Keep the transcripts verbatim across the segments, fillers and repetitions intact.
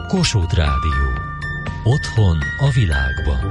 Kossuth Rádió. Otthon a világban.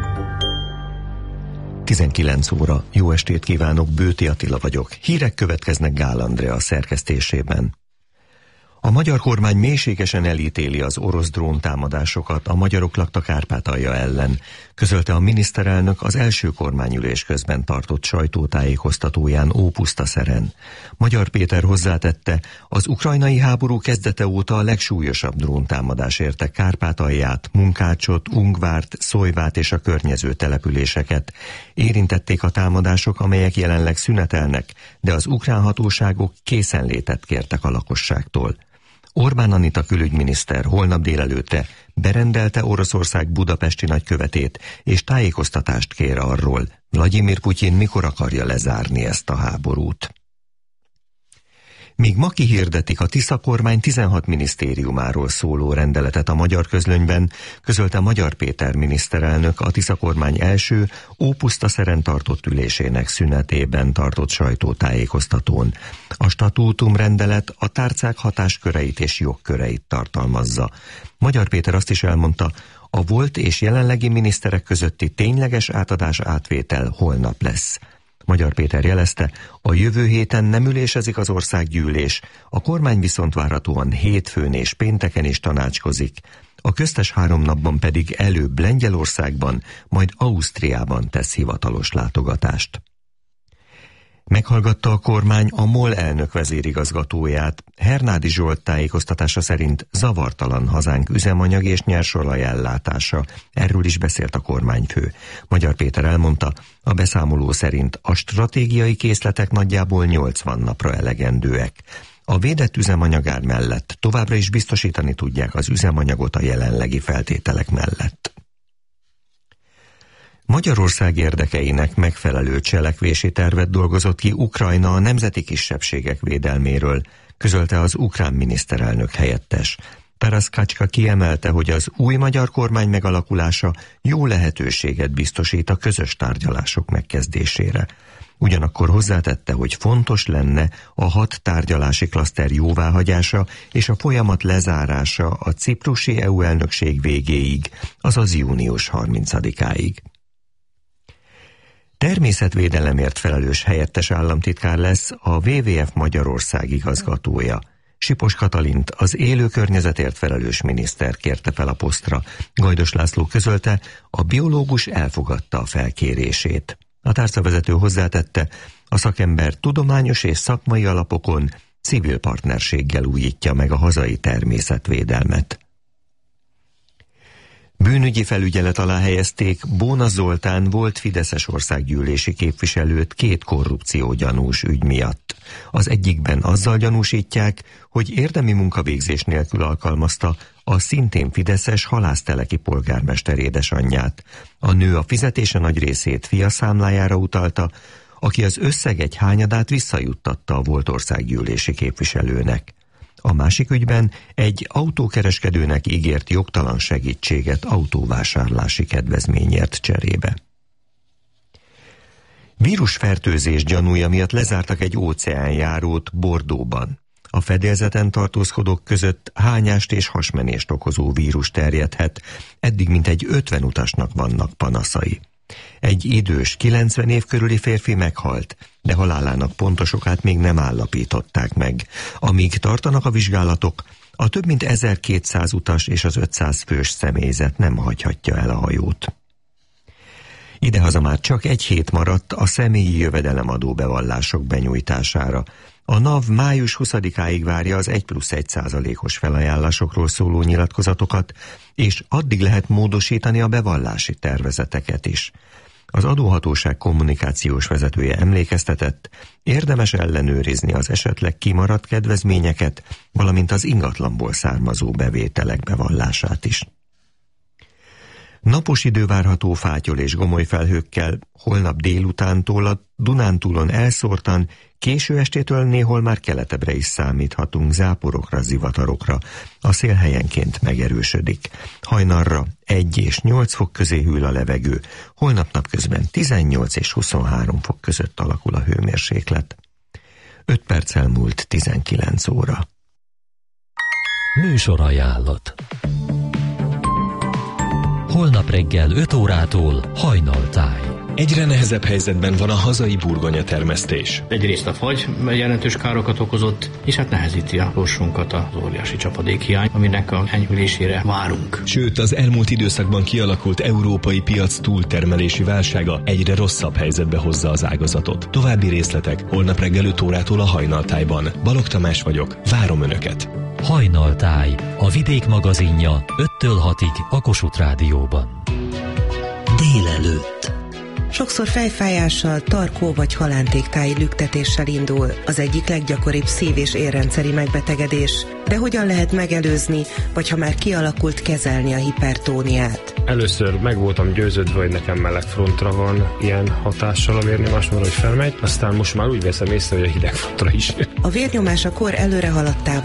tizenkilenc óra. Jó estét kívánok, Bőti Attila vagyok. Hírek következnek Gál Andrea szerkesztésében. A magyar kormány mélységesen elítéli az orosz dróntámadásokat a magyarok lakta Kárpátalja ellen, közölte a miniszterelnök az első kormányülés közben tartott sajtótájékoztatóján Ópusztaszeren. Magyar Péter hozzátette, az ukrajnai háború kezdete óta a legsúlyosabb dróntámadás érte Kárpátalját, Munkácsot, Ungvárt, Szólyvát és a környező településeket. Érintették a támadások, amelyek jelenleg szünetelnek, de az ukrán hatóságok készenlétet kértek a lakosságtól. Orbán Anita külügyminiszter holnap délelőttre berendelte Oroszország budapesti nagykövetét, és tájékoztatást kér arról, Vladimir Putyin mikor akarja lezárni ezt a háborút. Míg ma kihirdetik a Tisza kormány tizenhat minisztériumáról szóló rendeletet a Magyar Közlönyben, közölte Magyar Péter miniszterelnök a Tisza kormány első Ópusztaszeren tartott ülésének szünetében tartott sajtótájékoztatón. A statútum rendelet a tárcák hatásköreit és jogköreit tartalmazza. Magyar Péter azt is elmondta, a volt és jelenlegi miniszterek közötti tényleges átadás átvétel holnap lesz. Magyar Péter jelezte, a jövő héten nem ülésezik az országgyűlés, a kormány viszont várhatóan hétfőn és pénteken is tanácskozik. A köztes három napban pedig előbb Lengyelországban, majd Ausztriában tesz hivatalos látogatást. Meghallgatta a kormány a MOL elnök vezérigazgatóját. Hernádi Zsolt tájékoztatása szerint zavartalan hazánk üzemanyag és nyersolaj ellátása. Erről is beszélt a kormányfő. Magyar Péter elmondta, a beszámoló szerint a stratégiai készletek nagyjából nyolcvan napra elegendőek. A védett üzemanyagár mellett továbbra is biztosítani tudják az üzemanyagot a jelenlegi feltételek mellett. Magyarország érdekeinek megfelelő cselekvési tervet dolgozott ki Ukrajna a nemzeti kisebbségek védelméről, közölte az ukrán miniszterelnök helyettes. Taras Kacska kiemelte, hogy az új magyar kormány megalakulása jó lehetőséget biztosít a közös tárgyalások megkezdésére. Ugyanakkor hozzátette, hogy fontos lenne a hat tárgyalási klaszter jóváhagyása és a folyamat lezárása a ciprusi é u elnökség végéig, azaz június harmincadikáig. Természetvédelemért felelős helyettes államtitkár lesz a dupla vé vé ef Magyarország igazgatója. Sipos Katalint, az élő környezetért felelős miniszter kérte fel a posztra. Gajdos László közölte, a biológus elfogadta a felkérését. A tárcavezető hozzátette, a szakember tudományos és szakmai alapokon civil partnerséggel újítja meg a hazai természetvédelmet. Bűnügyi felügyelet alá helyezték Bóna Zoltán volt fideszes országgyűlési képviselőt két korrupciógyanús ügy miatt. Az egyikben azzal gyanúsítják, hogy érdemi munkavégzés nélkül alkalmazta a szintén fideszes halászteleki polgármester édesanyját. A nő a fizetése nagy részét fia számlájára utalta, aki az összeg egy hányadát visszajuttatta a volt országgyűlési képviselőnek. A másik ügyben egy autókereskedőnek ígért jogtalan segítséget autóvásárlási kedvezményért cserébe. Vírusfertőzés gyanúja miatt lezártak egy óceánjárót Bordeauxban. A fedélzeten tartózkodók között hányást és hasmenést okozó vírus terjedhet, eddig mintegy ötven utasnak vannak panaszai. Egy idős, kilencven év körüli férfi meghalt, de halálának pontos okát még nem állapították meg. Amíg tartanak a vizsgálatok, a több mint ezerkétszáz utas és az ötszáz fős személyzet nem hagyhatja el a hajót. Idehaza már csak egy hét maradt a személyi jövedelemadó bevallások benyújtására. A NAV május huszadikáig várja az egy plusz egy százalékos felajánlásokról szóló nyilatkozatokat, és addig lehet módosítani a bevallási tervezeteket is. Az adóhatóság kommunikációs vezetője emlékeztetett, érdemes ellenőrizni az esetleg kimaradt kedvezményeket, valamint az ingatlanból származó bevételek bevallását is. Napos idő várható fátyol és gomoly felhőkkel, holnap délutántól a Dunántúlon elszórtan, késő estétől néhol már keletebbre is számíthatunk záporokra, zivatarokra. A szél helyenként megerősödik. Hajnalra egy és nyolc fok közé hűl a levegő, holnap napközben tizennyolc és huszonhárom fok között alakul a hőmérséklet. öt perc elmúlt tizenkilenc óra. Műsorajánlat. Holnap reggel öt órától Hajnaltáj. Egyre nehezebb helyzetben van a hazai burgonya termesztés. Egyrészt a fagy jelentős károkat okozott, és hát nehezíti a sorsunkat az óriási csapadékhiány, aminek a enyhülésére várunk. Sőt, az elmúlt időszakban kialakult európai piac túltermelési válsága egyre rosszabb helyzetbe hozza az ágazatot. További részletek holnap reggel öt órától a Hajnaltájban. Balogh Tamás vagyok, várom Önöket! Hajnaltáj, a Vidék magazinja öttől hatig a Kossuth Rádióban. Délelőtt. Sokszor fejfájással, tarkó vagy halántéktáji lüktetéssel indul, az egyik leggyakoribb szív- és érrendszeri megbetegedés. De hogyan lehet megelőzni, vagy ha már kialakult, kezelni a hipertóniát? Először meg voltam győződve, hogy nekem melegfrontra van ilyen hatással a vérnyomásomra, hogy felmegy, aztán most már úgy veszem észre, hogy a hidegfrontra is. A vérnyomás a kor előre haladtával